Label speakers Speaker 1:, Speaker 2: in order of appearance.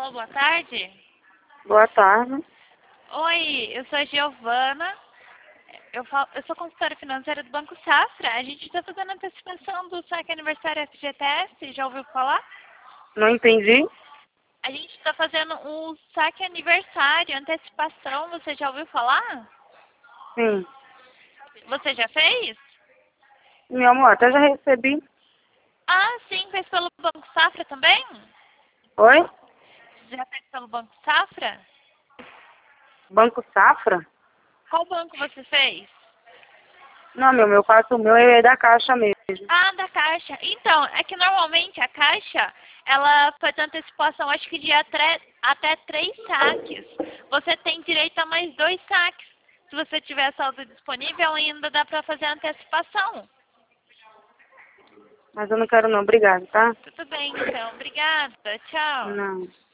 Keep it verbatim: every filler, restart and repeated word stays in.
Speaker 1: Alô, boa tarde.
Speaker 2: Boa tarde.
Speaker 1: Oi, eu sou a Giovana. Eu, falo, eu sou consultora financeira do Banco Safra. A gente está fazendo antecipação do saque aniversário F G T S. Já ouviu falar?
Speaker 2: Não entendi.
Speaker 1: A gente está fazendo o saque aniversário, antecipação. Você já ouviu falar?
Speaker 2: Sim.
Speaker 1: Você já fez?
Speaker 2: Meu amor, até já recebi.
Speaker 1: Ah, sim. Fez pelo Banco Safra também?
Speaker 2: Oi?
Speaker 1: Já fez pelo Banco Safra?
Speaker 2: Banco Safra?
Speaker 1: Qual banco você fez?
Speaker 2: Não, meu, meu faço o meu é da Caixa mesmo.
Speaker 1: Ah, da Caixa. Então, é que normalmente a Caixa, ela faz antecipação, acho que de até, até três saques. Você tem direito a mais dois saques. Se você tiver saldo disponível, ainda dá para fazer a antecipação.
Speaker 2: Mas eu não quero não, obrigado, tá?
Speaker 1: Tudo bem, então. Obrigada. Tchau.
Speaker 2: Não.